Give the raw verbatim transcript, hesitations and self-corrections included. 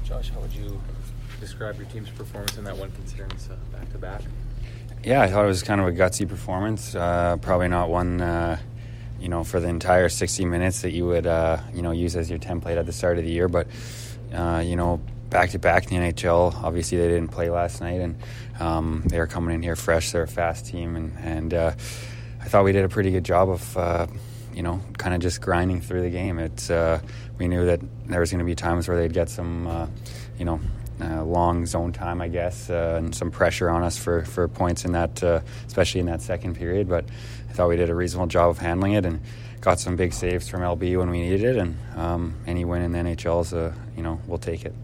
Josh, how would you describe your team's performance in that one, considering it's uh, back-to-back? Yeah, I thought it was kind of a gutsy performance. Uh, probably not one, uh, you know, for the entire sixty minutes that you would, uh, you know, use as your template at the start of the year. But, uh, you know, back-to-back in the N H L, obviously they didn't play last night, and um, they were coming in here fresh. They're a fast team, and, and uh, I thought we did a pretty good job of, uh, you know, kind of just grinding through the game. It's uh, we knew that there was going to be times where they'd get some, uh, you know, Uh, long zone time, I guess, uh, and some pressure on us for, for points in that, uh, especially in that second period. But I thought we did a reasonable job of handling it and got some big saves from L B when we needed it. And um, any win in the N H L is, uh, you know, we'll take it.